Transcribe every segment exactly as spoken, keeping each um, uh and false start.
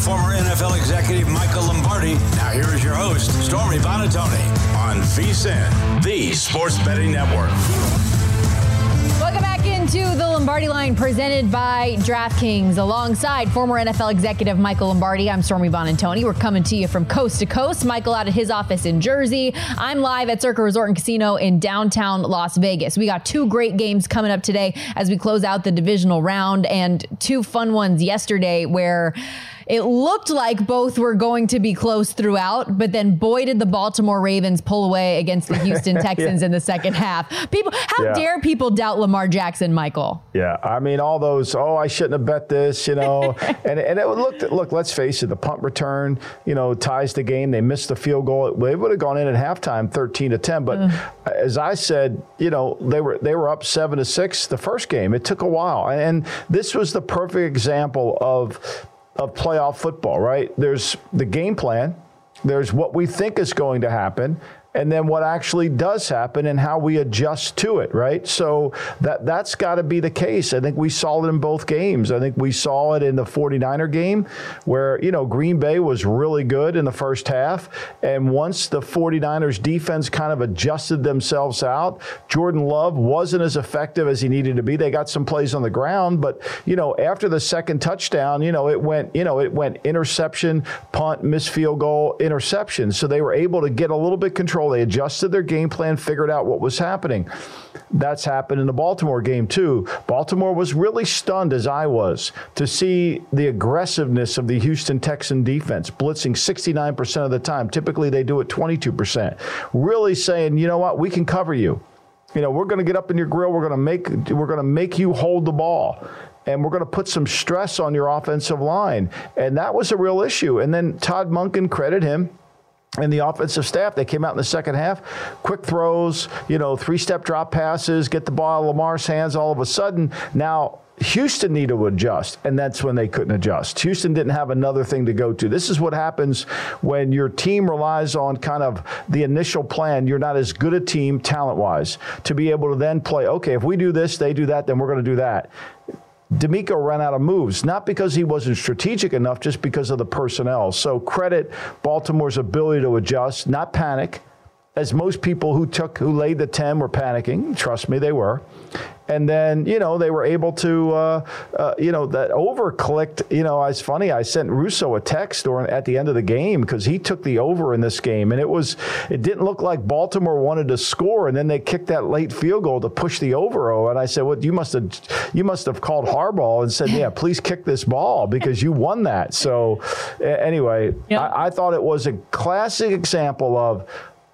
former N F L executive Michael Lombardi. Now here is your host, Stormy Buonantony, on VSiN, the Sports Betting Network. Welcome back into the Lombardi Line presented by DraftKings. Alongside former N F L executive Michael Lombardi, I'm Stormy Buonantony. We're coming to you from coast to coast. Michael out at his office in Jersey. I'm live at Circa Resort and Casino in downtown Las Vegas. We got two great games coming up today as we close out the divisional round, and two fun ones yesterday where it looked like both were going to be close throughout, but then boy, did the Baltimore Ravens pull away against the Houston Texans yeah. in the second half. People, how yeah. dare people doubt Lamar Jackson, Michael? Yeah, I mean, all those, oh, I shouldn't have bet this, you know. and and it looked, look, let's face it, the punt return, you know, ties the game. They missed the field goal. They would have gone in at halftime thirteen to ten. But uh. as I said, you know, they were they were up seven to six the first game. It took a while. And this was the perfect example of of playoff football, right? There's the game plan, there's what we think is going to happen, and then what actually does happen and how we adjust to it, right? So that, that's got to be the case. I think we saw it in both games. I think we saw it in the forty-niner game where, you know, Green Bay was really good in the first half. And once the forty-niners defense kind of adjusted themselves out, Jordan Love wasn't as effective as he needed to be. They got some plays on the ground, but, you know, after the second touchdown, you know, it went, you know, it went interception, punt, missed field goal, interception. So they were able to get a little bit control. They adjusted their game plan, figured out what was happening. That's happened in the Baltimore game, too. Baltimore was really stunned, as I was, to see the aggressiveness of the Houston Texan defense, blitzing sixty-nine percent of the time. Typically, they do it twenty-two percent. Really saying, you know what, we can cover you. You know, we're going to get up in your grill. We're going to make we're going to make you hold the ball. And we're going to put some stress on your offensive line. And that was a real issue. And then Todd Monken, credit him, and the offensive staff, they came out in the second half, quick throws, you know, three-step drop passes, get the ball out of Lamar's hands all of a sudden. Now, Houston needed to adjust, and that's when they couldn't adjust. Houston didn't have another thing to go to. This is what happens when your team relies on kind of the initial plan. You're not as good a team talent-wise to be able to then play, okay, if we do this, they do that, then we're going to do that. D'Amico ran out of moves, not because he wasn't strategic enough, just because of the personnel. So credit Baltimore's ability to adjust, not panic, as most people who took, who laid the ten were panicking. Trust me, they were. And then, you know, they were able to, uh, uh, you know, that over clicked, you know, it's funny. I sent Russo a text or at the end of the game because he took the over in this game. And it was, it didn't look like Baltimore wanted to score. And then they kicked that late field goal to push the over. Oh, and I said, well, you must have, you must have called Harbaugh and said, yeah, please kick this ball because you won that. So anyway, yep. I, I thought it was a classic example of,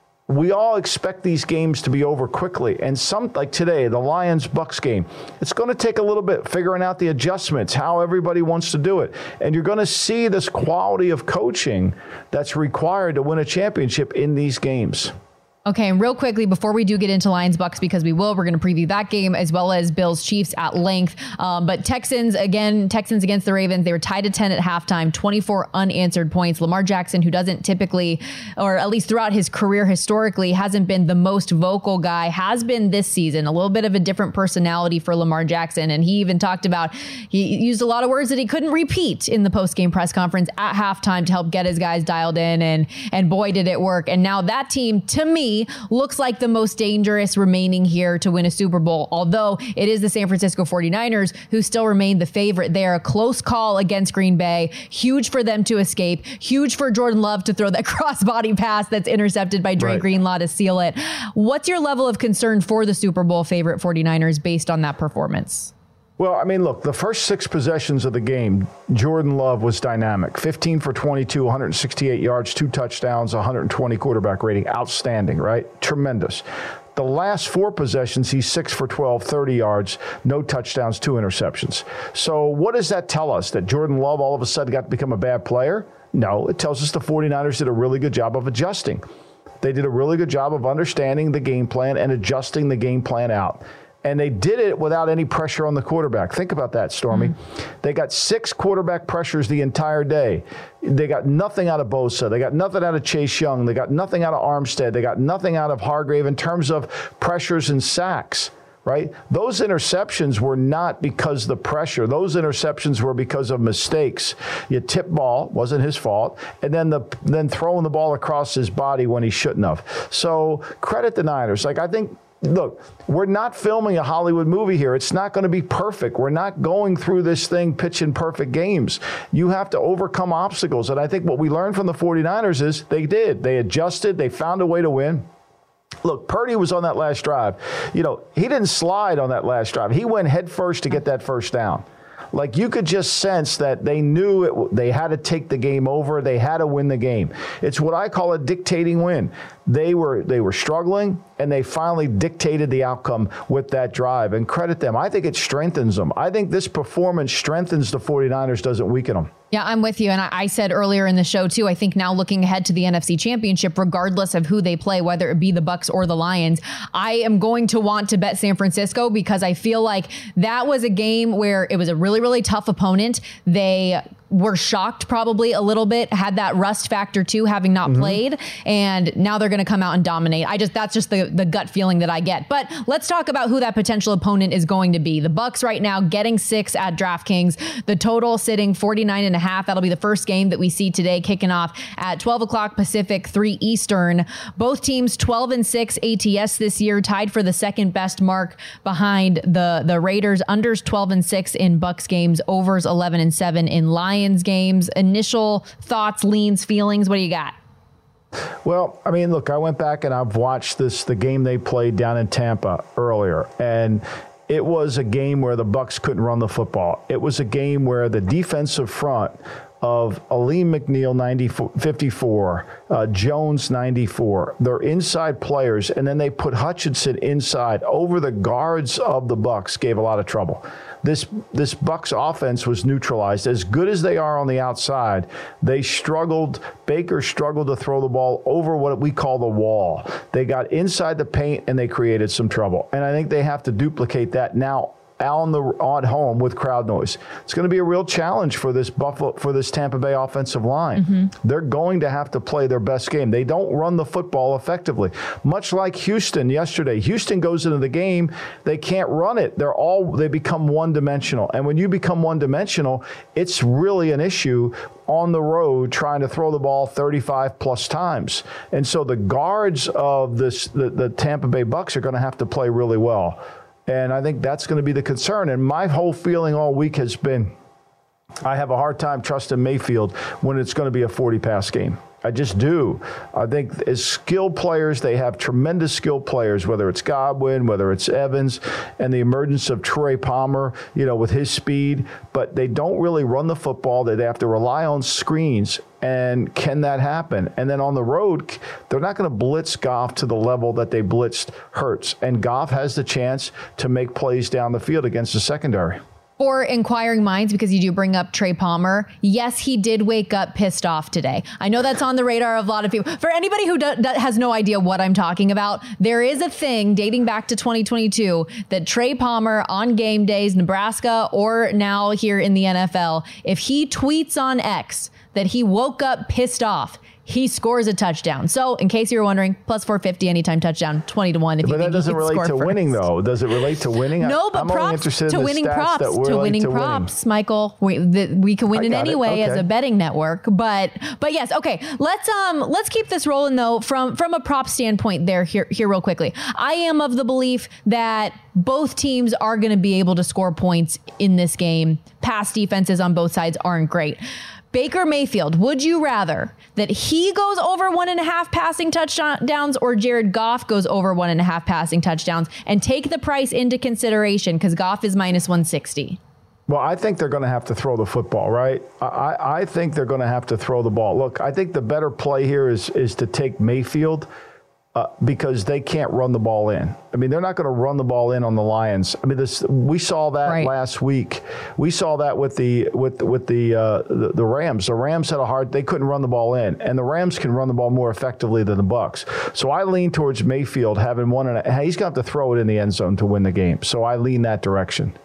we all expect these games to be over quickly. And some, like today, the Lions-Bucks game, it's going to take a little bit figuring out the adjustments, how everybody wants to do it. And you're going to see this quality of coaching that's required to win a championship in these games. Okay, and real quickly, before we do get into Lions-Bucks, because we will, we're going to preview that game as well as Bills-Chiefs at length. Um, but Texans, again, Texans against the Ravens, they were tied at ten at halftime, twenty-four unanswered points. Lamar Jackson, who doesn't typically, or at least throughout his career historically, hasn't been the most vocal guy, has been this season. A little bit of a different personality for Lamar Jackson. And he even talked about, he used a lot of words that he couldn't repeat in the post-game press conference at halftime to help get his guys dialed in. And, and boy, did it work. And now that team, to me, looks like the most dangerous remaining here to win a Super Bowl, although it is the San Francisco forty-niners who still remain the favorite. They're a close call against Green Bay. Huge for them to escape. Huge for Jordan Love to throw that crossbody pass that's intercepted by Dre right. Greenlaw to seal it. What's your level of concern for the Super Bowl favorite forty-niners based on that performance? Well, I mean, look, the first six possessions of the game, Jordan Love was dynamic. fifteen for twenty-two, one hundred sixty-eight yards, two touchdowns, one hundred twenty quarterback rating. Outstanding, right? Tremendous. The last four possessions, he's six for twelve, thirty yards, no touchdowns, two interceptions. So what does that tell us? That Jordan Love all of a sudden got to become a bad player? No, it tells us the forty-niners did a really good job of adjusting. They did a really good job of understanding the game plan and adjusting the game plan out. And they did it without any pressure on the quarterback. Think about that, Stormy. Mm-hmm. They got six quarterback pressures the entire day. They got nothing out of Bosa. They got nothing out of Chase Young. They got nothing out of Armstead. They got nothing out of Hargrave in terms of pressures and sacks, right? Those interceptions were not because of the pressure. Those interceptions were because of mistakes. You tip ball, wasn't his fault, and then the then throwing the ball across his body when he shouldn't have. So credit the Niners. Like, I think, look, we're not filming a Hollywood movie here. It's not going to be perfect. We're not going through this thing pitching perfect games. You have to overcome obstacles. And I think what we learned from the 49ers is they did. They adjusted. They found a way to win. Look, Purdy was on that last drive. You know, he didn't slide on that last drive. He went head first to get that first down. Like, you could just sense that they knew it, they had to take the game over. They had to win the game. It's what I call a dictating win. They were they were struggling, and they finally dictated the outcome with that drive. And credit them. I think it strengthens them. I think this performance strengthens the 49ers, doesn't weaken them. Yeah, I'm with you. And I, I said earlier in the show, too, I think now looking ahead to the N F C Championship, regardless of who they play, whether it be the Bucs or the Lions, I am going to want to bet San Francisco, because I feel like that was a game where it was a really, really tough opponent. They were shocked probably a little bit, had that rust factor too, having not mm-hmm. played, and now they're going to come out and dominate. I just, that's just the, the gut feeling that I get. But let's talk about who that potential opponent is going to be. The Bucs right now getting six at DraftKings, the total sitting forty-nine and a half. That'll be the first game that we see today, kicking off at twelve o'clock Pacific, three Eastern. Both teams twelve and six A T S this year, tied for the second best mark behind the, the Raiders. Unders twelve and six in Bucs games, overs eleven and seven in Lions games. Initial thoughts, leans, feelings. What do you got? Well, I mean, look, I went back and I've watched this, the game they played down in Tampa earlier, and it was a game where the Bucs couldn't run the football. It was a game where the defensive front of Aleem McNeil, ninety, fifty-four, uh, Jones, ninety-four. They're inside players, and then they put Hutchinson inside over the guards of the Bucs, gave a lot of trouble. This this Bucs offense was neutralized. As good as they are on the outside, they struggled. Baker struggled to throw the ball over what we call the wall. They got inside the paint, and they created some trouble. And I think they have to duplicate that now on the on home with crowd noise. It's going to be a real challenge for this Buffalo for this Tampa Bay offensive line. Mm-hmm. They're going to have to play their best game. They don't run the football effectively. Much like Houston yesterday. Houston goes into the game, they can't run it. They're all they become one-dimensional. And when you become one-dimensional, it's really an issue on the road trying to throw the ball thirty-five plus times. And so the guards of this the, the Tampa Bay Bucs are going to have to play really well. And I think that's going to be the concern. And my whole feeling all week has been, I have a hard time trusting Mayfield when it's going to be a forty-pass game. I just do. I think as skilled players, they have tremendous skilled players, whether it's Godwin, whether it's Evans, and the emergence of Trey Palmer, you know, with his speed. But they don't really run the football. They have to rely on screens. And can that happen? And then on the road, they're not going to blitz Goff to the level that they blitzed Hurts. And Goff has the chance to make plays down the field against the secondary. For inquiring minds, because you do bring up Trey Palmer, yes, he did wake up pissed off today. I know that's on the radar of a lot of people. For anybody who do, do, has no idea what I'm talking about, there is a thing dating back to twenty twenty-two that Trey Palmer on game days, Nebraska or now here in the N F L, if he tweets on X that he woke up pissed off, he scores a touchdown. So, in case you were wondering, plus four fifty anytime touchdown, twenty to one. If but you that think doesn't he can relate to score winning, first. though. Does it relate to winning? No, but I'm props to winning props to winning to props, winning. Michael. We, the, we can win in any way okay. as a betting network. But but yes, okay. Let's um let's keep this rolling though from from a prop standpoint. There here here real quickly. I am of the belief that both teams are going to be able to score points in this game. Pass defenses on both sides aren't great. Baker Mayfield, would you rather that he goes over one and a half passing touchdowns or Jared Goff goes over one and a half passing touchdowns? And take the price into consideration because Goff is minus one sixty. Well, I think they're going to have to throw the football, right? I, I think they're going to have to throw the ball. Look, I think the better play here is is to take Mayfield uh, because they can't run the ball in. I mean, they're not going to run the ball in on the Lions. I mean, this we saw that right. last week. We saw that with the with with the, uh, the the Rams. The Rams had a hard. They couldn't run the ball in, and the Rams can run the ball more effectively than the Bucs. So I lean towards Mayfield having one and a, he's got to throw it in the end zone to win the game. So I lean that direction.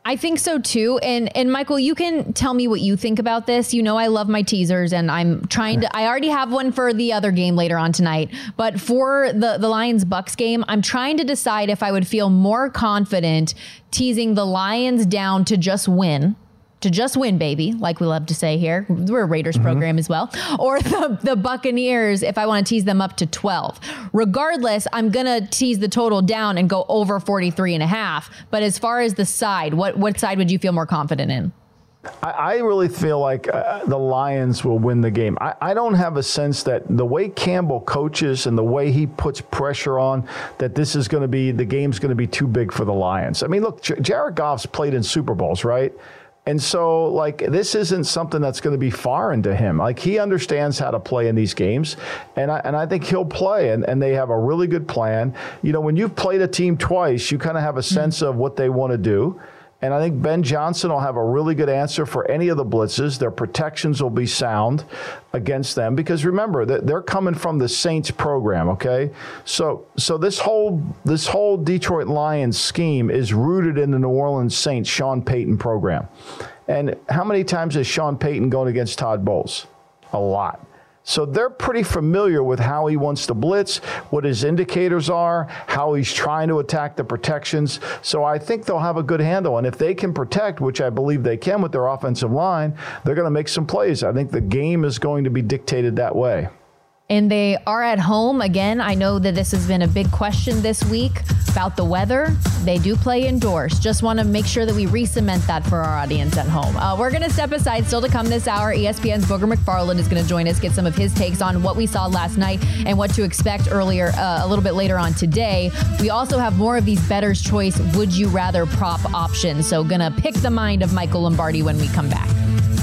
I think so too. And and Michael, you can tell me what you think about this. You know, I love my teasers, and I'm trying to, I already have one for the other game later on tonight, but for the, the Lions Bucks game, I'm trying to decide if I would feel more confident teasing the Lions down to just win. To just win, baby, like we love to say here. We're a Raiders mm-hmm. program as well. Or the, the Buccaneers, if I want to tease them up to twelve. Regardless, I'm going to tease the total down and go over forty-three and a half. But as far as the side, what, what side would you feel more confident in? I, I really feel like uh, the Lions will win the game. I, I don't have a sense that the way Campbell coaches and the way he puts pressure on, that this is going to be, the game's going to be too big for the Lions. I mean, look, J- Jared Goff's played in Super Bowls, right? And so, like, this isn't something that's going to be foreign to him. Like, he understands how to play in these games, and I, and I think he'll play, and, and they have a really good plan. You know, when you've played a team twice, you kind of have a sense mm-hmm. of what they want to do. And I think Ben Johnson will have a really good answer for any of the blitzes. Their protections will be sound against them because remember that they're coming from the Saints program. Okay, so so this whole this whole Detroit Lions scheme is rooted in the New Orleans Saints Sean Payton program. And how many times has Sean Payton gone against Todd Bowles? A lot. So they're pretty familiar with how he wants to blitz, what his indicators are, how he's trying to attack the protections. So I think they'll have a good handle. And if they can protect, which I believe they can with their offensive line, they're going to make some plays. I think the game is going to be dictated that way. And they are at home. Again, I know that this has been a big question this week about the weather. They do play indoors. Just want to make sure that we re-cement that for our audience at home. Uh, we're going to step aside. Still to come this hour, E S P N's Booger McFarland is going to join us, get some of his takes on what we saw last night and what to expect earlier, uh, a little bit later on today. We also have more of these Bettor's Choice Would You Rather prop options. So going to pick the mind of Michael Lombardi when we come back.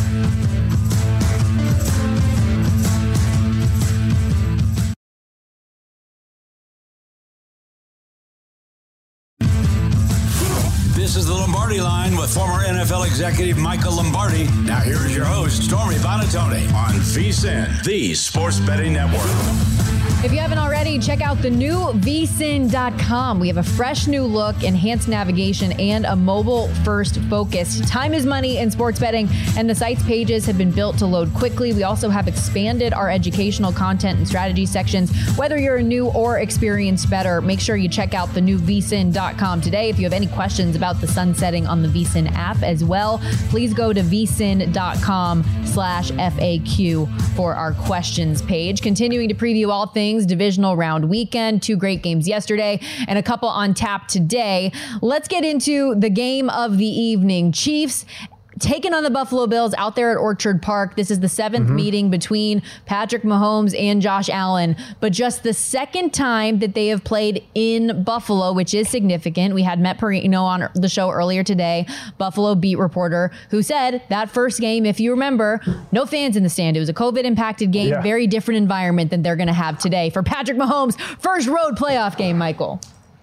This is the Lombardi Line with former N F L executive Michael Lombardi. Now here is your host, Stormy Buonantony on VSiN, the Sports Betting Network. If you haven't already, check out the new V S I N dot com. We have a fresh new look, enhanced navigation, and a mobile-first focus. Time is money in sports betting, and the site's pages have been built to load quickly. We also have expanded our educational content and strategy sections. Whether you're a new or experienced bettor, make sure you check out the new V S I N dot com today. If you have any questions about the sunsetting on the VSiN app as well, please go to V S I N dot com slash F A Q for our questions page. Continuing to preview all things divisional round weekend, two great games yesterday and a couple on tap today. Let's get into the game of the evening. Chiefs taking on the Buffalo Bills out there at Orchard Park. This is the seventh mm-hmm. meeting between Patrick Mahomes and Josh Allen, but just the second time that they have played in Buffalo, which is significant. We had Matt Perino on the show earlier today, Buffalo beat reporter, who said that first game, if you remember, no fans in the stand. It was a COVID-impacted game, yeah. very different environment than they're going to have today for Patrick Mahomes' first road playoff game, Michael.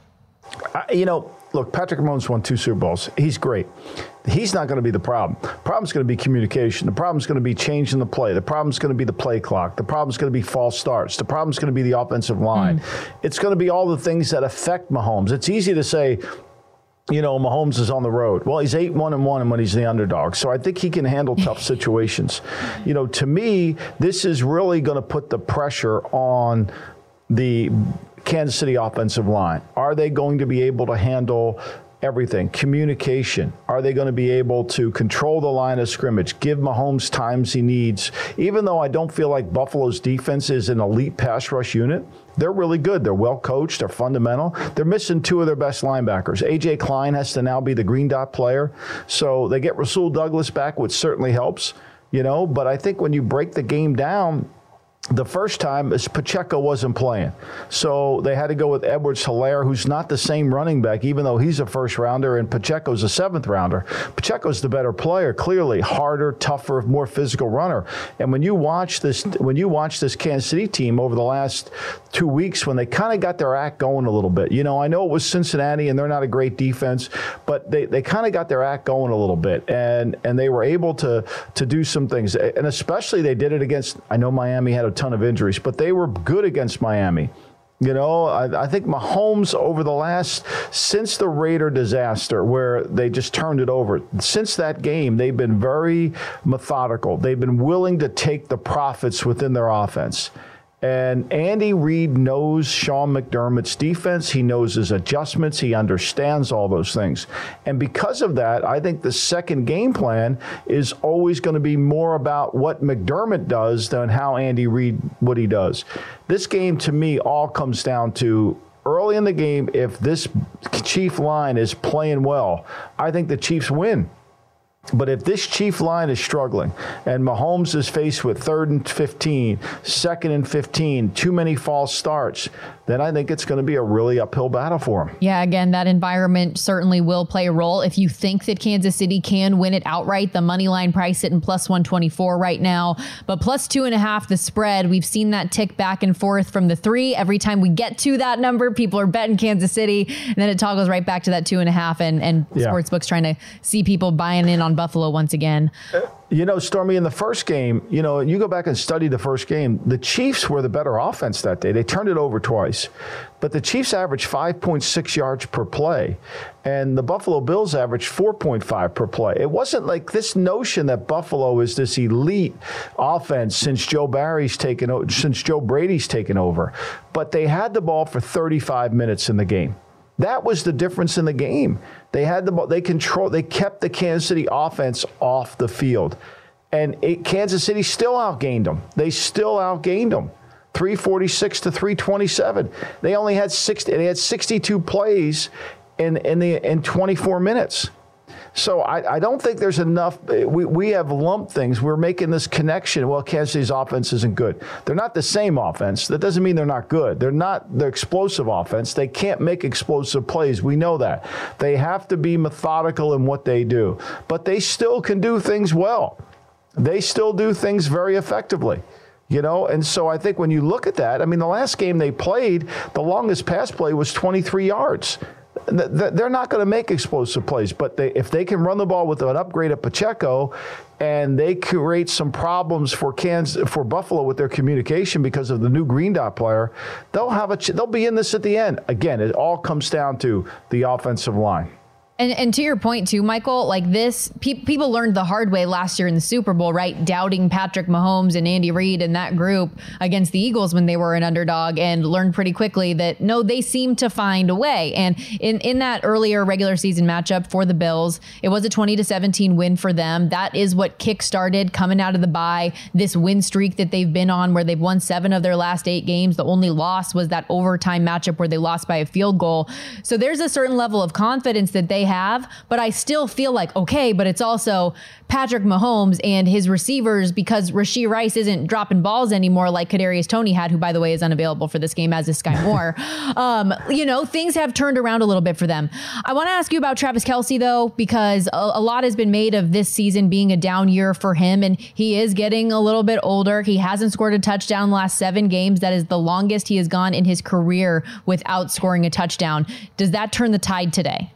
Uh, you know, look, Patrick Mahomes won two Super Bowls. He's great. He's not going to be the problem. The problem's going to be communication. The problem's going to be changing the play. The problem's going to be the play clock. The problem's going to be false starts. The problem's going to be the offensive line. Mm. It's going to be all the things that affect Mahomes. It's easy to say, you know, Mahomes is on the road. Well, he's eight one and one and when he's the underdog. So I think he can handle tough situations. You know, to me, this is really going to put the pressure on the Kansas City offensive line. Are they going to be able to handle everything? Communication. Are they going to be able to control the line of scrimmage, give Mahomes times he needs? Even though I don't feel like Buffalo's defense is an elite pass rush unit, they're really good. They're well coached. They're fundamental. They're missing two of their best linebackers. A J Klein has to now be the green dot player. So they get Rasul Douglas back, which certainly helps, you know, but I think when you break the game down, the first time is Pacheco wasn't playing. So they had to go with Edwards-Helaire, who's not the same running back, even though he's a first rounder and Pacheco's a seventh rounder. Pacheco's the better player, clearly harder, tougher, more physical runner. And when you watch this, when you watch this Kansas City team over the last two weeks, when they kind of got their act going a little bit, you know, I know it was Cincinnati and they're not a great defense, but they, they kind of got their act going a little bit, and and they were able to to do some things. And especially they did it against, I know Miami had a ton of injuries, but they were good against Miami. You know, I, I think Mahomes over the last, since the Raider disaster where they just turned it over, since that game, they've been very methodical. They've been willing to take the profits within their offense. And Andy Reid knows Sean McDermott's defense. He knows his adjustments. He understands all those things. And because of that, I think the second game plan is always going to be more about what McDermott does than how Andy Reid, what he does. This game, to me, all comes down to early in the game, if this Chief line is playing well, I think the Chiefs win. But if this Chief line is struggling and Mahomes is faced with third and fifteen, second and fifteen, too many false starts, then I think it's going to be a really uphill battle for him. Yeah, again, that environment certainly will play a role. If you think that Kansas City can win it outright, the money line price sitting plus one twenty-four right now, but plus two and a half the spread. We've seen that tick back and forth from the three. Every time we get to that number, people are betting Kansas City, and then it toggles right back to that two and a half, and, and yeah. Sportsbooks trying to see people buying in on Buffalo once again. Uh, you know, Stormy, in the first game, you know, you go back and study the first game, the Chiefs were the better offense that day. They turned it over twice. But the Chiefs averaged five point six yards per play, and the Buffalo Bills averaged four point five per play. It wasn't like this notion that Buffalo is this elite offense since Joe Barry's taken over, since Joe Brady's taken over. But they had the ball for thirty-five minutes in the game. That was the difference in the game. They had the ball. They control. They kept the Kansas City offense off the field, and it, Kansas City still outgained them. They still outgained them, three forty-six to three twenty-seven. They only had sixty. They had sixty-two plays in in the in twenty-four minutes. So I, I don't think there's enough. We, we have lumped things. We're making this connection. Well, Kansas City's offense isn't good. They're not the same offense. That doesn't mean they're not good. They're not the explosive offense. They can't make explosive plays. We know that. They have to be methodical in what they do. But they still can do things well. They still do things very effectively. You know, and so I think when you look at that, I mean, the last game they played, the longest pass play was twenty-three yards. They're not going to make explosive plays, but they, if they can run the ball with an upgrade of Pacheco and they create some problems for Kansas, for Buffalo with their communication because of the new green dot player, they'll have a they'll be in this at the end. Again, it all comes down to the offensive line. And and to your point too, Michael, like this, pe- people learned the hard way last year in the Super Bowl, right? Doubting Patrick Mahomes and Andy Reid and that group against the Eagles when they were an underdog, and learned pretty quickly that no, they seem to find a way. And in, in that earlier regular season matchup for the Bills, it was a twenty to seventeen win for them. That is what kickstarted coming out of the bye, this win streak that they've been on where they've won seven of their last eight games. The only loss was that overtime matchup where they lost by a field goal. So there's a certain level of confidence that they have, but I still feel like, okay, but it's also Patrick Mahomes and his receivers, because Rashee Rice isn't dropping balls anymore like Kadarius Toney had, who, by the way, is unavailable for this game, as is Sky Moore. um, you know, things have turned around a little bit for them. I want to ask you about Travis Kelce, though, because a, a lot has been made of this season being a down year for him, and he is getting a little bit older. He hasn't scored a touchdown in the last seven games. That is the longest he has gone in his career without scoring a touchdown. Does that turn the tide today?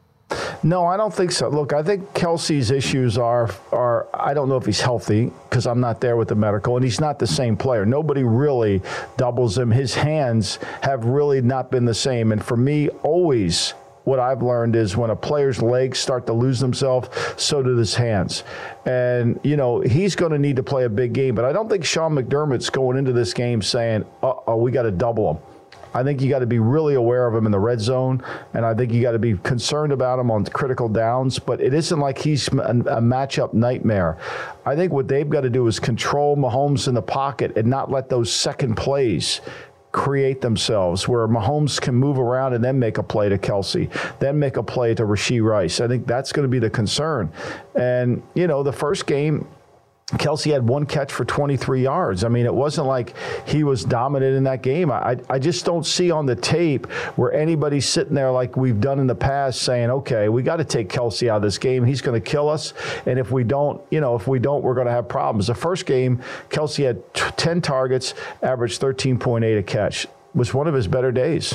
No, I don't think so. Look, I think Kelce's issues are, are I don't know if he's healthy because I'm not there with the medical, and he's not the same player. Nobody really doubles him. His hands have really not been the same. And for me, always what I've learned is when a player's legs start to lose themselves, so do his hands. And, you know, he's going to need to play a big game. But I don't think Sean McDermott's going into this game saying, uh-oh, we got to double him. I think you got to be really aware of him in the red zone, and I think you got to be concerned about him on critical downs, but it isn't like he's a, a matchup nightmare. I think what they've got to do is control Mahomes in the pocket and not let those second plays create themselves where Mahomes can move around and then make a play to Kelce, then make a play to Rashee Rice. I think that's going to be the concern. And, you know, the first game, Kelce had one catch for twenty-three yards. I mean, it wasn't like he was dominant in that game. I, I just don't see on the tape where anybody's sitting there like we've done in the past saying, okay, we got to take Kelce out of this game. He's going to kill us. And if we don't, you know, if we don't, we're going to have problems. The first game, Kelce had ten targets, averaged thirteen point eight a catch. Was one of his better days. Yeah.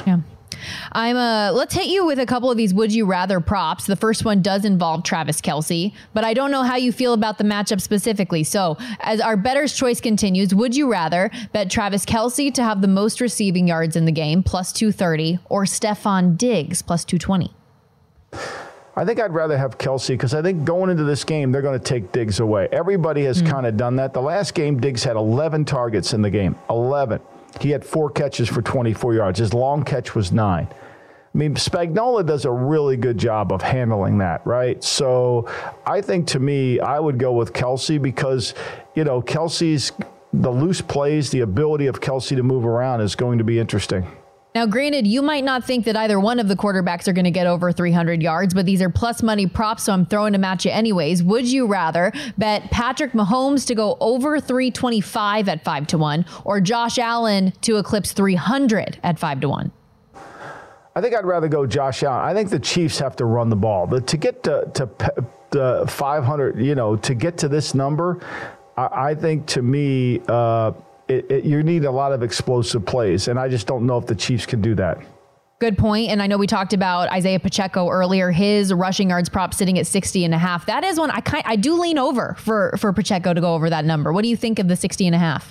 I'm uh let's hit you with a couple of these would you rather props. The first one does involve Travis Kelce, but I don't know how you feel about the matchup specifically. So as our bettor's choice continues, would you rather bet Travis Kelce to have the most receiving yards in the game, plus two thirty, or Stephon Diggs, plus two twenty? I think I'd rather have Kelce because I think going into this game, they're going to take Diggs away. Everybody has mm-hmm. kind of done that. The last game, Diggs had eleven targets in the game, eleven. He had four catches for twenty-four yards. His long catch was nine. I mean, Spagnuolo does a really good job of handling that, right? So I think, to me, I would go with Kelce because, you know, Kelce's, the loose plays, the ability of Kelce to move around is going to be interesting. Now, granted, you might not think that either one of the quarterbacks are going to get over three hundred yards, but these are plus money props, so I'm throwing them at you anyways. Would you rather bet Patrick Mahomes to go over three twenty-five at five to one or Josh Allen to eclipse three hundred at five to one? I think I'd rather go Josh Allen. I think the Chiefs have to run the ball. But to get to, to, to five hundred, you know, to get to this number, I, I think, to me, uh, It, it, you need a lot of explosive plays, and I just don't know if the Chiefs can do that. Good point. And I know we talked about Isaiah Pacheco earlier, his rushing yards prop sitting at sixty and a half. That is one I kind I do lean over for, for Pacheco to go over that number. What do you think of the sixty and a half?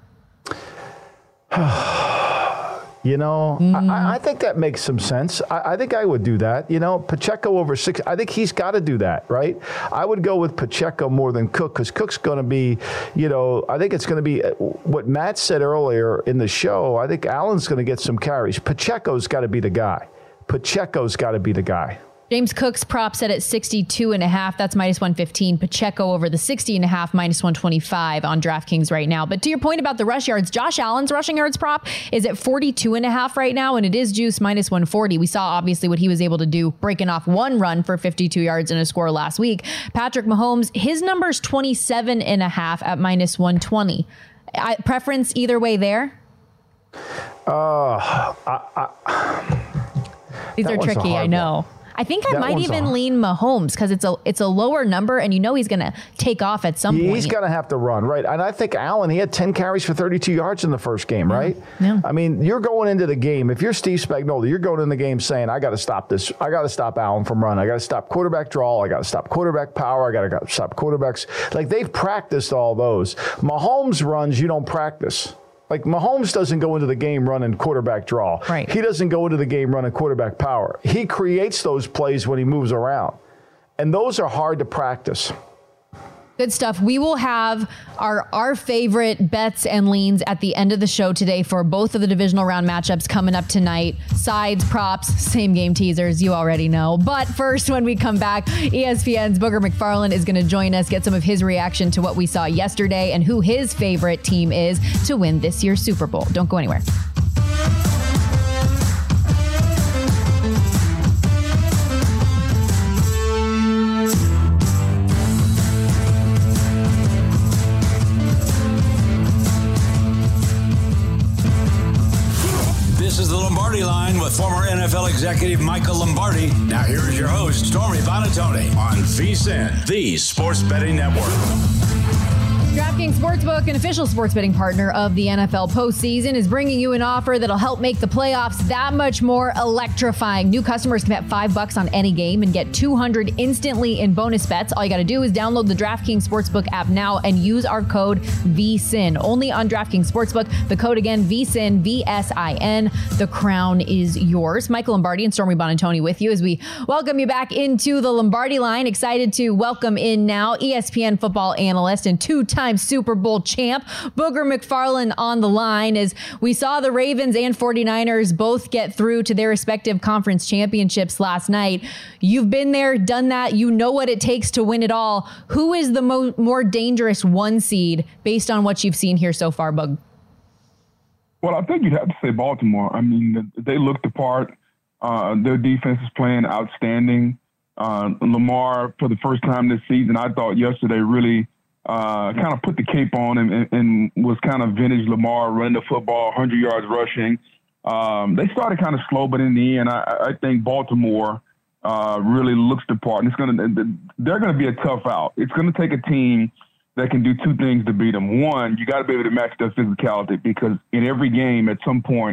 You know, mm. I, I think that makes some sense. I, I think I would do that. You know, Pacheco over six. I think he's got to do that, right? I would go with Pacheco more than Cook because Cook's going to be, you know, I think it's going to be what Matt said earlier in the show. I think Allen's going to get some carries. Pacheco's got to be the guy. Pacheco's got to be the guy. James Cook's prop set at sixty-two and a half. That's minus one fifteen. Pacheco over the sixty and a half, minus one twenty-five on DraftKings right now. But to your point about the rush yards, Josh Allen's rushing yards prop is at forty-two and a half right now, and it is juice minus one forty. We saw obviously what he was able to do breaking off one run for fifty-two yards and a score last week. Patrick Mahomes, his number's twenty-seven and a half at minus one twenty. I, preference either way there? Uh, I, I, These are tricky, I know. One. I think I that might even lean Mahomes because it's a it's a lower number, and you know he's going to take off at some yeah, point. He's going to have to run, right? And I think Allen, he had ten carries for thirty-two yards in the first game, yeah. right? Yeah. I mean, you're going into the game. If you're Steve Spagnuolo, you're going in the game saying, I got to stop this. I got to stop Allen from running. I got to stop quarterback draw. I got to stop quarterback power. I got to stop quarterbacks. Like, they've practiced all those. Mahomes runs, you don't practice. Like, Mahomes doesn't go into the game running quarterback draw. Right. He doesn't go into the game running quarterback power. He creates those plays when he moves around. And those are hard to practice. Good stuff. We will have our our favorite bets and leans at the end of the show today for both of the divisional round matchups coming up tonight. Sides, props, same game teasers, you already know. But first, when we come back, E S P N's Booger McFarland is going to join us, get some of his reaction to what we saw yesterday and who his favorite team is to win this year's Super Bowl. Don't go anywhere. This is the Lombardi Line with former N F L executive Michael Lombardi. Now here's your host, Stormy Buonantony on VSiN, the Sports Betting Network. DraftKings Sportsbook, an official sports betting partner of the N F L postseason, is bringing you an offer that'll help make the playoffs that much more electrifying. New customers can bet five bucks on any game and get two hundred instantly in bonus bets. All you got to do is download the DraftKings Sportsbook app now and use our code V S I N. Only on DraftKings Sportsbook. The code again, V S I N, V S I N. The crown is yours. Michael Lombardi and Stormy Buonantony with you as we welcome you back into the Lombardi Line. Excited to welcome in now E S P N football analyst and two-time Super Bowl champ Booger McFarland on the line as we saw the Ravens and forty-niners both get through to their respective conference championships last night. You've been there, done that. You know what it takes to win it all. Who is the mo- more dangerous one seed based on what you've seen here so far, Bug? Well, I think you'd have to say Baltimore. I mean, they looked the part. Uh, their defense is playing outstanding. Uh, Lamar, for the first time this season, I thought yesterday really Uh, kind of put the cape on and, and, and was kind of vintage Lamar, running the football, one hundred yards rushing. Um, they started kind of slow, but in the end, I, I think Baltimore uh, really looks the part. And it's going to, they're going to be a tough out. It's going to take a team that can do two things to beat them. One, you got to be able to match their physicality because in every game, at some point,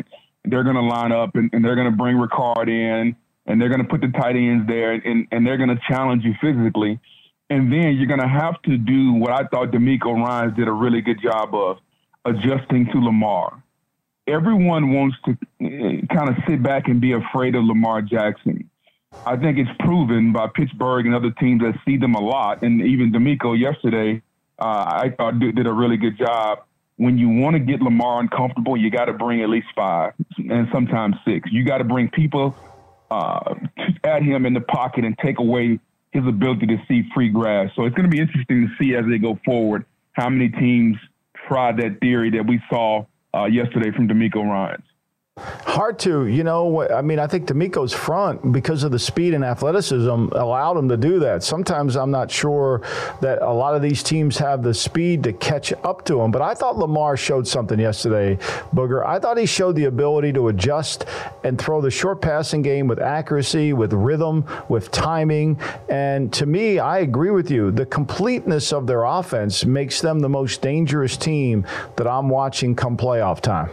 they're going to line up and, and they're going to bring Ricard in and they're going to put the tight ends there and, and they're going to challenge you physically. And then you're going to have to do what I thought DeMeco Ryans did a really good job of, adjusting to Lamar. Everyone wants to kind of sit back and be afraid of Lamar Jackson. I think it's proven by Pittsburgh and other teams that see them a lot. And even DeMeco yesterday, uh, I thought did, did a really good job. When you want to get Lamar uncomfortable, you got to bring at least five and sometimes six. You got to bring people uh, at him in the pocket and take away his ability to see free grass. So it's going to be interesting to see as they go forward how many teams try that theory that we saw uh, yesterday from DeMeco Ryans. Hard to, you know, I mean, I think DeMeco's front, because of the speed and athleticism, allowed him to do that. Sometimes I'm not sure that a lot of these teams have the speed to catch up to him. But I thought Lamar showed something yesterday, Booger. I thought he showed the ability to adjust and throw the short passing game with accuracy, with rhythm, with timing. And to me, I agree with you. The completeness of their offense makes them the most dangerous team that I'm watching come playoff time.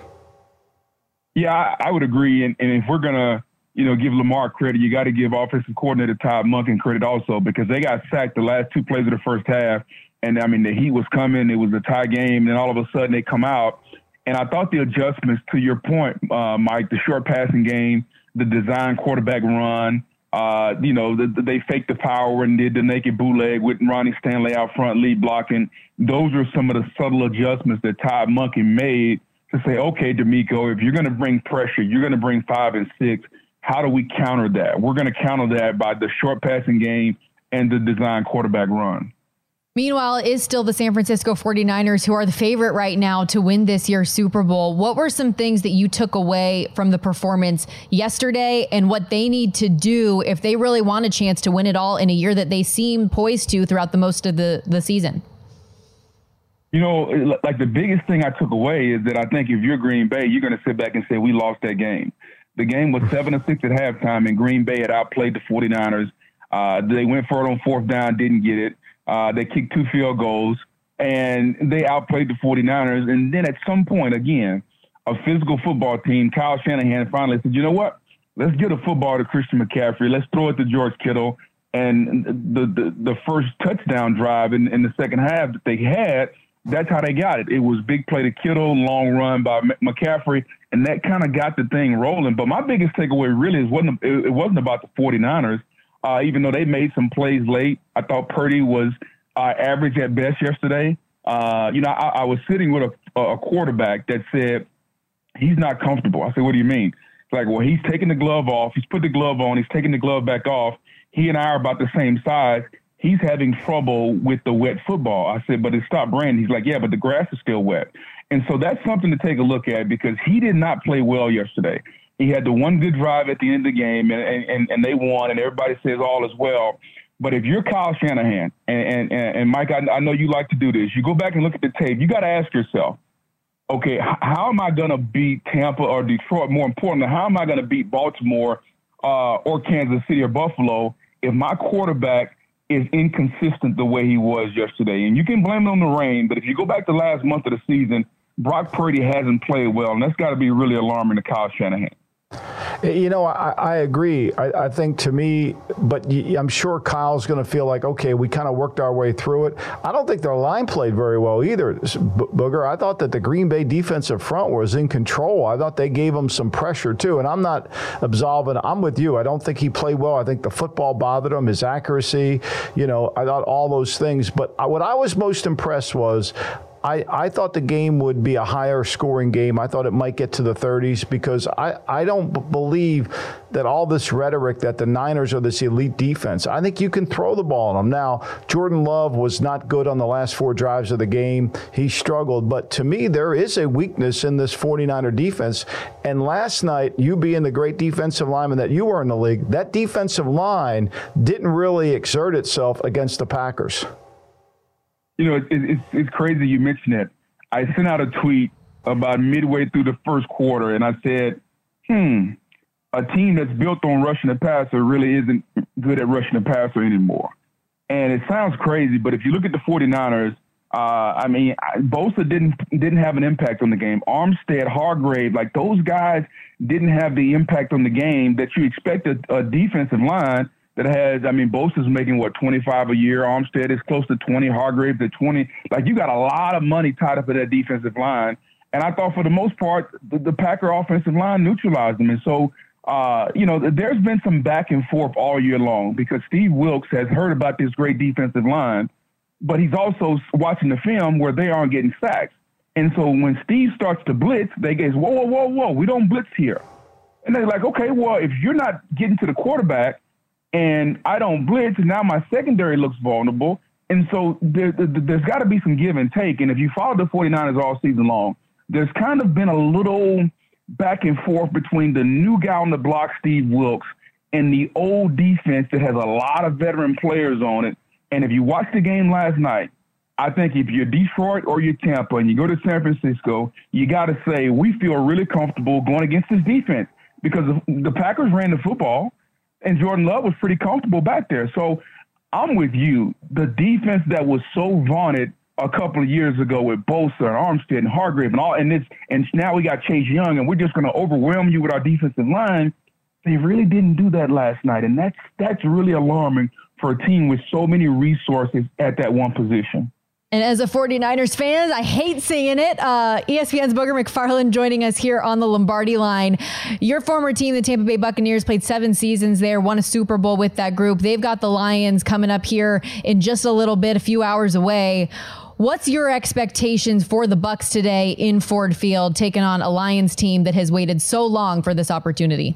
Yeah, I, I would agree. And, and if we're going to, you know, give Lamar credit, you got to give offensive coordinator Todd Monken credit also, because they got sacked the last two plays of the first half. And, I mean, the heat was coming. It was a tie game. And then all of a sudden they come out. And I thought the adjustments, to your point, uh, Mike, the short passing game, the design quarterback run, uh, you know, the, the, they faked the power and did the naked bootleg with Ronnie Stanley out front lead blocking. Those are some of the subtle adjustments that Todd Monken made to say, okay, DeMeco, if you're going to bring pressure, you're going to bring five and six. How do we counter that? We're going to counter that by the short passing game and the design quarterback run. Meanwhile, it is still the San Francisco forty-niners who are the favorite right now to win this year's Super Bowl. What were some things that you took away from the performance yesterday and what they need to do if they really want a chance to win it all in a year that they seem poised to throughout the most of the, the season? You know, like the biggest thing I took away is that I think if you're Green Bay, you're going to sit back and say, we lost that game. The game was seven to six at halftime, and Green Bay had outplayed the forty-niners. Uh, they went for it on fourth down, didn't get it. Uh, they kicked two field goals, and they outplayed the forty-niners. And then at some point, again, a physical football team, Kyle Shanahan finally said, you know what? Let's get a football to Christian McCaffrey. Let's throw it to George Kittle. And the the, the first touchdown drive in, in the second half that they had, that's how they got it. It was big play to Kittle, long run by McCaffrey, and that kind of got the thing rolling. But my biggest takeaway really is wasn't it wasn't about the forty-niners, uh, even though they made some plays late. I thought Purdy was uh, average at best yesterday. Uh, you know, I, I was sitting with a, a quarterback that said he's not comfortable. I said, what do you mean? It's like, well, he's taking the glove off. He's put the glove on. He's taking the glove back off. He and I are about the same size. He's having trouble with the wet football. I said, but it stopped raining. He's like, yeah, but the grass is still wet. And so that's something to take a look at, because he did not play well yesterday. He had the one good drive at the end of the game, and and, and they won, and everybody says all is well. But if you're Kyle Shanahan, and, and, and Mike, I, I know you like to do this, you go back and look at the tape, you got to ask yourself, okay, how am I going to beat Tampa or Detroit? More importantly, how am I going to beat Baltimore uh, or Kansas City or Buffalo if my quarterback is inconsistent the way he was yesterday? And you can blame it on the rain, but if you go back to last month of the season, Brock Purdy hasn't played well, and that's got to be really alarming to Kyle Shanahan. You know, I, I agree. I, I think to me, but I'm sure Kyle's going to feel like, okay, we kind of worked our way through it. I don't think their line played very well either, Booger. I thought that the Green Bay defensive front was in control. I thought they gave him some pressure too. And I'm not absolving. I'm with you. I don't think he played well. I think the football bothered him, his accuracy. You know, I thought all those things. But what I was most impressed was, I, I thought the game would be a higher scoring game. I thought it might get to the thirties, because I, I don't b- believe that all this rhetoric that the Niners are this elite defense. I think you can throw the ball on them. Now, Jordan Love was not good on the last four drives of the game. He struggled. But to me, there is a weakness in this forty-niner defense. And last night, you being the great defensive lineman that you were in the league, that defensive line didn't really exert itself against the Packers. You know, it, it, it's it's crazy you mentioned it. I sent out a tweet about midway through the first quarter, and I said, hmm, a team that's built on rushing the passer really isn't good at rushing the passer anymore. And it sounds crazy, but if you look at the forty-niners, Uh, I mean, Bosa didn't didn't have an impact on the game. Armstead, Hargrave, like those guys didn't have the impact on the game that you expect a, a defensive line that has. I mean, Bosa's making what twenty-five a year. Armstead is close to twenty. Hargrave to twenty. Like you got a lot of money tied up in that defensive line. And I thought for the most part, the, the Packer offensive line neutralized them. And so. Uh, you know, there's been some back and forth all year long because Steve Wilks has heard about this great defensive line, but he's also watching the film where they aren't getting sacks. And so when Steve starts to blitz, they go, whoa, whoa, whoa, whoa, we don't blitz here. And they're like, okay, well, if you're not getting to the quarterback and I don't blitz, now my secondary looks vulnerable. And so there, there, there's got to be some give and take. And if you follow the 49ers all season long, there's kind of been a little – back and forth between the new guy on the block, Steve Wilks, and the old defense that has a lot of veteran players on it. And if you watch the game last night, I think if you're Detroit or you're Tampa and you go to San Francisco, you got to say, we feel really comfortable going against this defense because the Packers ran the football and Jordan Love was pretty comfortable back there. So I'm with you. The defense that was so vaunted a couple of years ago with Bosa and Armstead and Hargrave and all, and this, and now we got Chase Young, and we're just going to overwhelm you with our defensive line. They really didn't do that last night, and that's that's really alarming for a team with so many resources at that one position. And as a 49ers fan, I hate seeing it. Uh, E S P N's Booger McFarland joining us here on the Lombardi line. Your former team, the Tampa Bay Buccaneers, played seven seasons there, won a Super Bowl with that group. They've got the Lions coming up here in just a little bit, a few hours away. What's your expectations for the Bucs today in Ford Field, taking on a Lions team that has waited so long for this opportunity?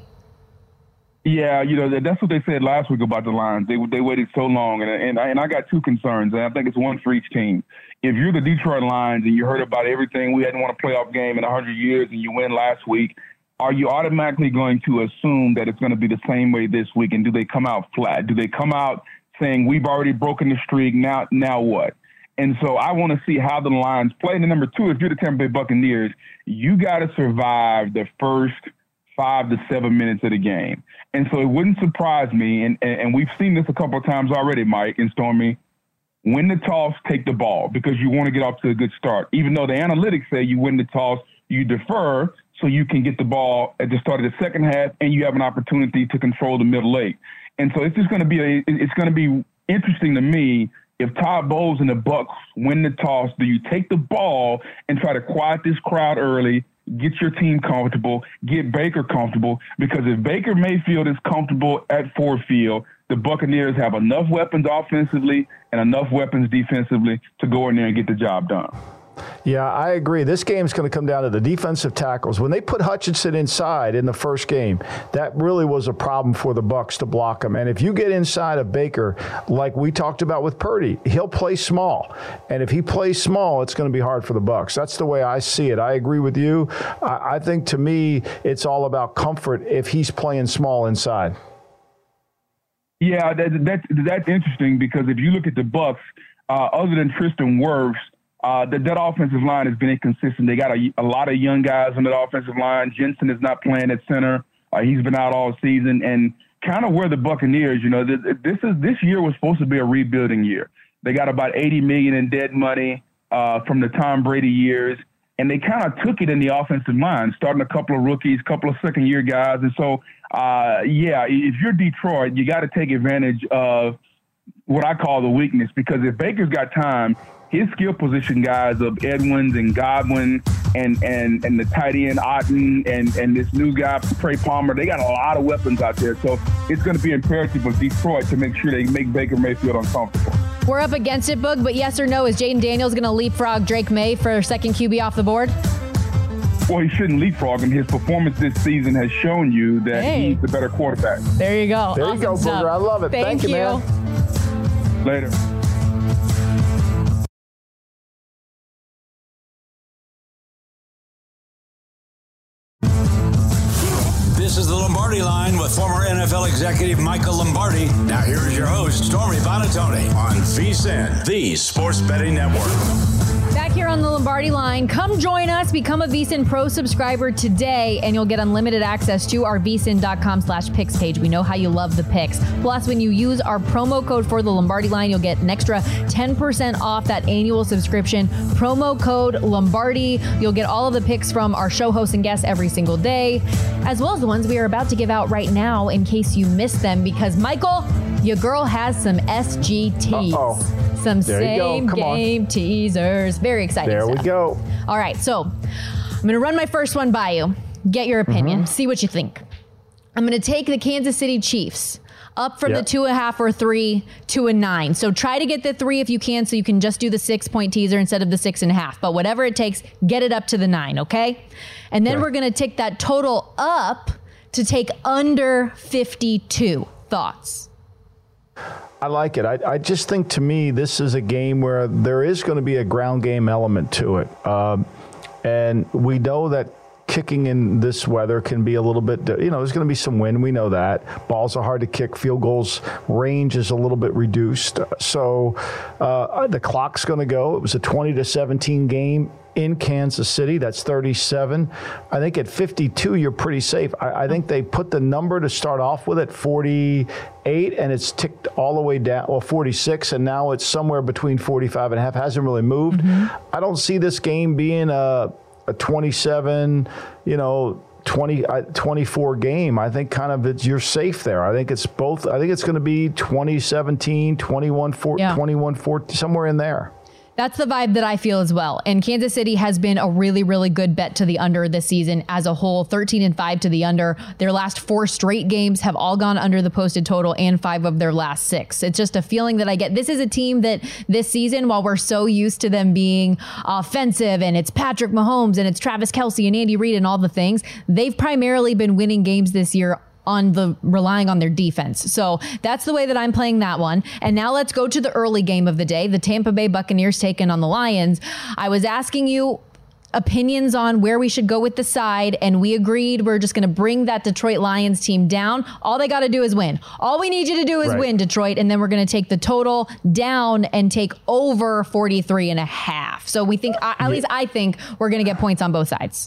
Yeah, you know, that's what they said last week about the Lions. They they waited so long, and and I, and I got two concerns, and I think it's one for each team. If you're the Detroit Lions and you heard about everything, we hadn't won a playoff game in one hundred years, and you win last week, are you automatically going to assume that it's going to be the same way this week, and do they come out flat? Do they come out saying, we've already broken the streak, now now what? And so I want to see how the Lions play. And number two, if you're the Tampa Bay Buccaneers, you got to survive the first five to seven minutes of the game. And so it wouldn't surprise me, and, and, and we've seen this a couple of times already, Mike and Stormy, win the toss, take the ball, because you want to get off to a good start. Even though the analytics say you win the toss, you defer so you can get the ball at the start of the second half, and you have an opportunity to control the middle eight. And so it's just going to be a, it's going to be interesting to me. If Todd Bowles and the Bucs win the toss, do you take the ball and try to quiet this crowd early, get your team comfortable, get Baker comfortable? Because if Baker Mayfield is comfortable at Ford Field, the Buccaneers have enough weapons offensively and enough weapons defensively to go in there and get the job done. Yeah, I agree. This game's going to come down to the defensive tackles. When they put Hutchinson inside in the first game, that really was a problem for the Bucs to block him. And if you get inside of Baker, like we talked about with Purdy, he'll play small. And if he plays small, it's going to be hard for the Bucs. That's the way I see it. I agree with you. I, I think to me, it's all about comfort if he's playing small inside. Yeah, that, that, that's interesting because if you look at the Bucs, uh, other than Tristan Wirfs, Uh, that, that offensive line has been inconsistent. They got a, a lot of young guys on that offensive line. Jensen is not playing at center. Uh, he's been out all season. And kind of where the Buccaneers, you know, th- this is this year was supposed to be a rebuilding year. They got about eighty million dollars in dead money uh, from the Tom Brady years, and they kind of took it in the offensive line, starting a couple of rookies, a couple of second-year guys. And so, uh, yeah, if you're Detroit, you got to take advantage of what I call the weakness, because if Baker's got time, his skill position guys of Edwards and Godwin and, and, and the tight end Otten and, and this new guy, Trey Palmer, they got a lot of weapons out there. So it's going to be imperative of Detroit to make sure they make Baker Mayfield uncomfortable. We're up against it, Boog, but yes or no, is Jaden Daniels going to leapfrog Drake May for second Q B off the board? Well, he shouldn't leapfrog him. His performance this season has shown you that hey. he's the better quarterback. There you go. There awesome you go, Booger. I love it. Thank, Thank you, you, man. Later. This is the Lombardi Line with former N F L executive Michael Lombardi. Now here is your host, Stormy Buonantony on VSiN, the Sports Betting Network. Back here on the Lombardi Line. Come join us. Become a VSiN Pro subscriber today, and you'll get unlimited access to our vsin.com slash picks page. We know how you love the picks. Plus, when you use our promo code for the Lombardi Line, you'll get an extra ten percent off that annual subscription. Promo code Lombardi. You'll get all of the picks from our show hosts and guests every single day, as well as the ones we are about to give out right now in case you missed them, because, Michael, your girl has some S G Ts. Uh-oh. Some there same game on. teasers. Very exciting There stuff. we go. All right, so I'm going to run my first one by you. Get your opinion. Mm-hmm. See what you think. I'm going to take the Kansas City Chiefs up from yep. the two and a half or three to a nine. So try to get the three if you can, so you can just do the six point teaser instead of the six and a half. But whatever it takes, get it up to the nine, okay? And then okay. we're going to take that total up to take under fifty-two. Thoughts? I like it. I, I just think, to me, this is a game where there is going to be a ground game element to it. Um, and we know that kicking in this weather can be a little bit, you know, there's going to be some wind. We know that. Balls are hard to kick. Field goals range is a little bit reduced. So uh, the clock's going to go. It was a twenty to seventeen game in Kansas City. That's thirty-seven. I think at fifty-two, you're pretty safe. I, I think they put the number to start off with at forty-eight, and it's ticked all the way down, well, forty-six, and now it's somewhere between forty-five and a half. Hasn't really moved. Mm-hmm. I don't see this game being a, a twenty-seven, you know, twenty, twenty-four game. I think kind of it's, you're safe there. I think it's both. I think it's going to be twenty seventeen, twenty-one four, yeah. twenty-one four, somewhere in there. That's the vibe that I feel as well. And Kansas City has been a really, really good bet to the under this season as a whole. thirteen and five to the under. Their last four straight games have all gone under the posted total, and five of their last six. It's just a feeling that I get. This is a team that this season, while we're so used to them being offensive, and it's Patrick Mahomes and it's Travis Kelce and Andy Reid and all the things, they've primarily been winning games this year on the relying on their defense. So that's the way that I'm playing that one. And now let's go to the early game of the day, the Tampa Bay Buccaneers taking on the Lions. I was asking you opinions on where we should go with the side, and we agreed we're just going to bring that Detroit Lions team down. All they got to do is win. All we need you to do is right. win, Detroit, and then we're going to take the total down and take over forty-three and a half. So we think, at least I think, we're going to get points on both sides.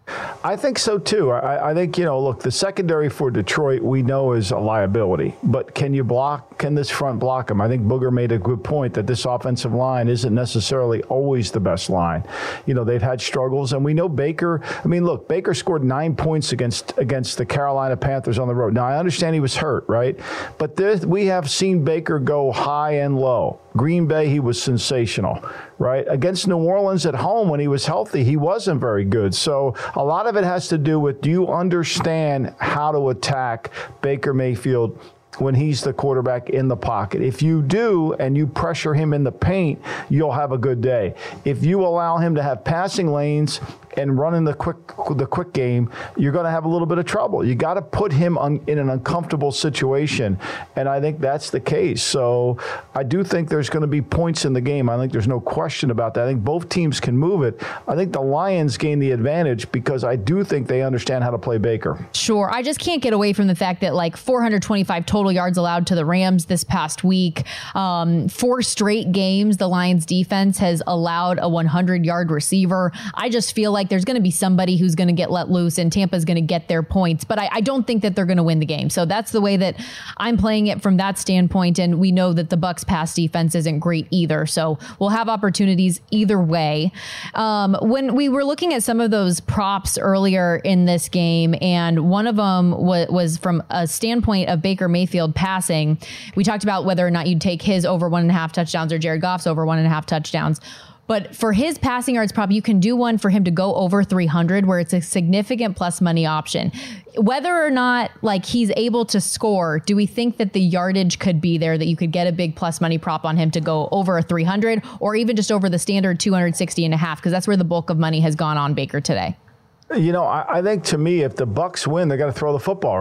I think so, too. I, I think, you know, look, the secondary for Detroit, we know is a liability. But can you block, can this front block them? I think Booger made a good point that this offensive line isn't necessarily always the best line. You know, they've had struggles, and we know Baker, I mean, look, Baker scored nine points against against the Carolina Panthers on the road. Now, I understand he was hurt, right? But there, we have seen Baker go high and low. Green Bay, he was sensational, right? Against New Orleans at home, when he was healthy, he wasn't very good. So a lot of it has to do with, do you understand how to attack Baker Mayfield when he's the quarterback in the pocket? If you do, and you pressure him in the paint, you'll have a good day. If you allow him to have passing lanes and running the quick the quick game, you're going to have a little bit of trouble. You got to put him on, in an uncomfortable situation, and I think that's the case. So I do think there's going to be points in the game. I think there's no question about that. I think both teams can move it. I think the Lions gain the advantage because I do think they understand how to play Baker. Sure. I just can't get away from the fact that, like, four hundred twenty-five total yards allowed to the Rams this past week. Um, four straight games, the Lions defense has allowed a one hundred yard receiver. I just feel like there's going to be somebody who's going to get let loose, and Tampa's going to get their points. But I, I don't think that they're going to win the game. So that's the way that I'm playing it from that standpoint. And we know that the Bucs pass defense isn't great either. So we'll have opportunities either way. Um, when we were looking at some of those props earlier in this game, and one of them was, was from a standpoint of Baker Mayfield passing, we talked about whether or not you'd take his over one and a half touchdowns or Jared Goff's over one and a half touchdowns. But for his passing yards prop, you can do one for him to go over three hundred, where it's a significant plus money option. Whether or not, like, he's able to score, do we think that the yardage could be there, that you could get a big plus money prop on him to go over a three hundred, or even just over the standard two hundred sixty and a half? Because that's where the bulk of money has gone on Baker today. You know, I, I think, to me, if the Bucs win, they got to throw the football, right?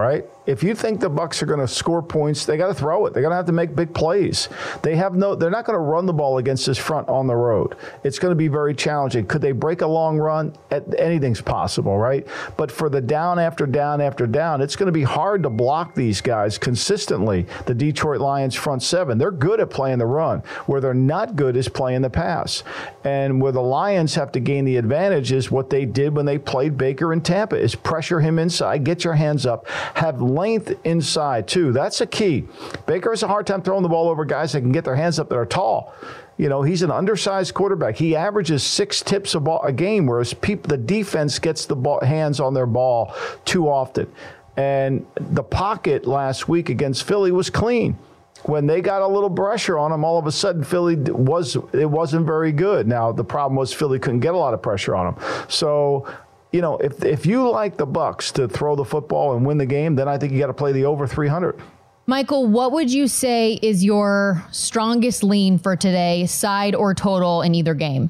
If you think the Bucs are going to score points, they got to throw it. They're going to have to make big plays. They have no. They're not going to run the ball against this front on the road. It's going to be very challenging. Could they break a long run? Anything's possible, right? But for the down after down after down, it's going to be hard to block these guys consistently. The Detroit Lions front seven, they're good at playing the run. Where they're not good is playing the pass. And where the Lions have to gain the advantage is what they did when they played Baker in Tampa, is pressure him inside, get your hands up, have length inside too. That's a key. Baker has a hard time throwing the ball over guys that can get their hands up that are tall. You know, he's an undersized quarterback. He averages six tips a, ball, a game, whereas people, the defense gets the ball, hands on their ball too often. And the pocket last week against Philly was clean. When they got a little pressure on him, all of a sudden Philly was it wasn't very good. Now the problem was Philly couldn't get a lot of pressure on him. So, you know, if if you like the Bucs to throw the football and win the game, then I think you got to play the over three hundred. Michael, what would you say is your strongest lean for today, side or total in either game?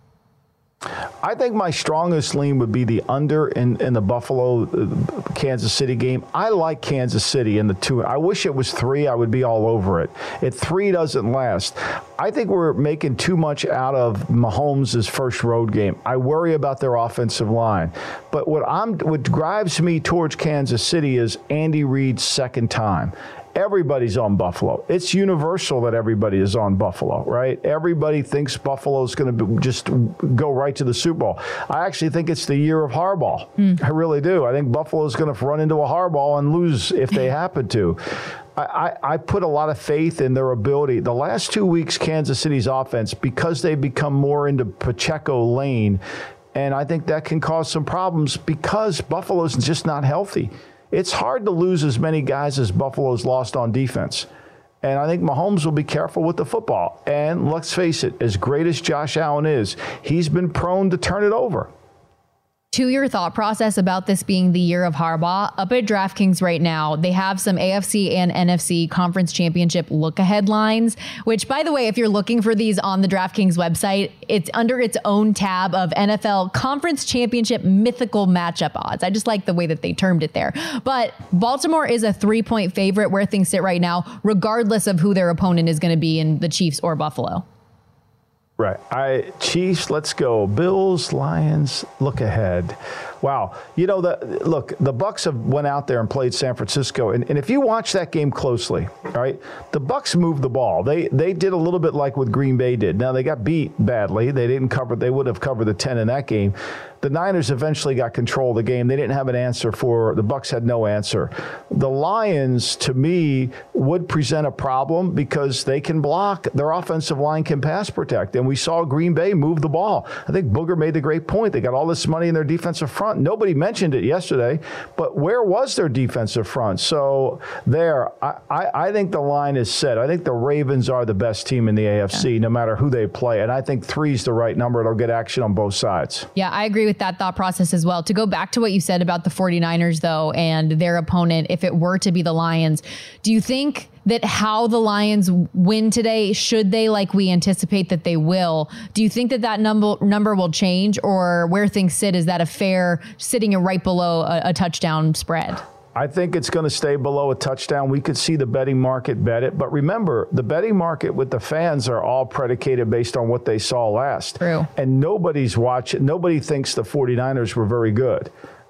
I think my strongest lean would be the under in, in the Buffalo uh, Kansas City game. I like Kansas City in the two. I wish it was three. I would be all over it. At three doesn't last. I think we're making too much out of Mahomes' first road game. I worry about their offensive line. But what I'm what drives me towards Kansas City is Andy Reid's second time. Everybody's on Buffalo. It's universal that everybody is on Buffalo, right? Everybody thinks Buffalo's going to just go right to the Super Bowl. I actually think it's the year of Harbaugh. Mm. I really do. I think Buffalo's going to run into a Harbaugh and lose if they happen to. I, I, I put a lot of faith in their ability. The last two weeks, Kansas City's offense, because they've become more into Pacheco lane, and I think that can cause some problems because Buffalo's just not healthy. It's hard to lose as many guys as Buffalo's lost on defense. And I think Mahomes will be careful with the football. And let's face it, as great as Josh Allen is, he's been prone to turn it over. To your thought process about this being the year of Harbaugh, up at DraftKings right now, they have some A F C and N F C conference championship look-ahead lines, which, by the way, if you're looking for these on the DraftKings website, it's under its own tab of N F L conference championship mythical matchup odds. I just like the way that they termed it there. But Baltimore is a three-point favorite where things sit right now, regardless of who their opponent is going to be in the Chiefs or Buffalo. Right. I Chiefs, let's go. Bills, Lions, look ahead. Wow. You know, the look, the Bucs have went out there and played San Francisco. And, and if you watch that game closely, all right, the Bucs moved the ball. They they did a little bit like what Green Bay did. Now, they got beat badly. They didn't cover. They would have covered the ten in that game. The Niners eventually got control of the game. They didn't have an answer for, the Bucs had no answer. The Lions, to me, would present a problem because they can block. Their offensive line can pass protect. And we saw Green Bay move the ball. I think Booger made the great point. They got all this money in their defensive front. Nobody mentioned it yesterday, but where was their defensive front? So there, I, I, I think the line is set. I think the Ravens are the best team in the A F C, yeah. no matter who they play. And I think three's the right number. It'll get action on both sides. Yeah, I agree with that thought process as well. To go back to what you said about the 49ers, though, and their opponent, if it were to be the Lions, do you think that how the Lions win today, should they, like we anticipate that they will, do you think that that number number will change, or where things sit, is that a fair sitting right below a, a touchdown spread? I think it's going to stay below a touchdown. We could see the betting market bet it. But remember, the betting market with the fans are all predicated based on what they saw last. True. And nobody's watching. Nobody thinks the 49ers were very good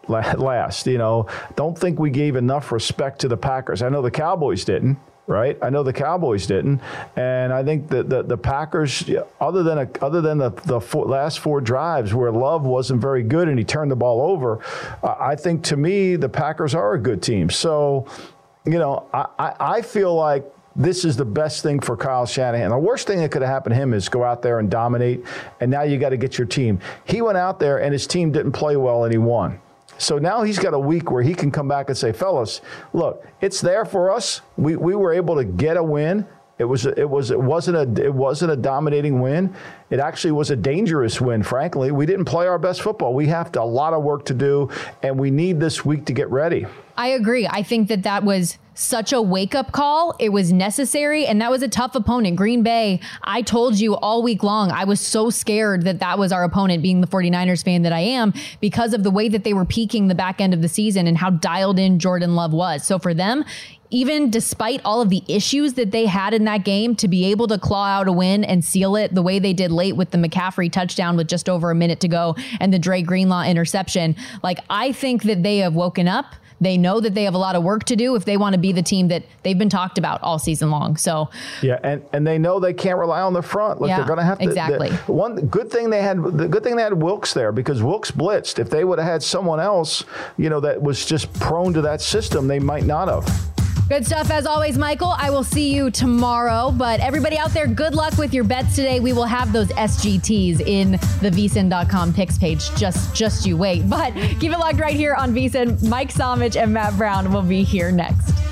last. You know, don't think we gave enough respect to the Packers. I know the Cowboys didn't. Right, I know the Cowboys didn't, and I think that the, the Packers, other than a, other than the, the four, last four drives where Love wasn't very good and he turned the ball over, uh, I think to me the Packers are a good team. So, you know, I, I, I feel like this is the best thing for Kyle Shanahan. The worst thing that could have happened to him is go out there and dominate, and now you got to get your team. He went out there and his team didn't play well, and he won. So now he's got a week where he can come back and say, fellas, look, it's there for us. We we were able to get a win. It was it was it wasn't a it wasn't a dominating win. It actually was a dangerous win, frankly. We didn't play our best football. We have to, a lot of work to do, and we need this week to get ready. I agree. I think that that was such a wake-up call. It was necessary, and that was a tough opponent. Green Bay, I told you all week long, I was so scared that that was our opponent, being the 49ers fan that I am, because of the way that they were peaking the back end of the season and how dialed in Jordan Love was. So for them, even despite all of the issues that they had in that game, to be able to claw out a win and seal it the way they did late with the McCaffrey touchdown with just over a minute to go and the Dre Greenlaw interception, like, I think that they have woken up. They know that they have a lot of work to do if they want to be the team that they've been talked about all season long. So yeah, and, and they know they can't rely on the front. Look, yeah, they're going to have to. Exactly. The, one good thing they had, the good thing they had Wilkes there, because Wilkes blitzed. If they would have had someone else, you know, that was just prone to that system, they might not have. Good stuff as always, Michael. I will see you tomorrow. But everybody out there, good luck with your bets today. We will have those S G Ts in the V S I N dot com picks page. Just, just you wait. But keep it locked right here on V S I N. Mike Somich and Matt Brown will be here next.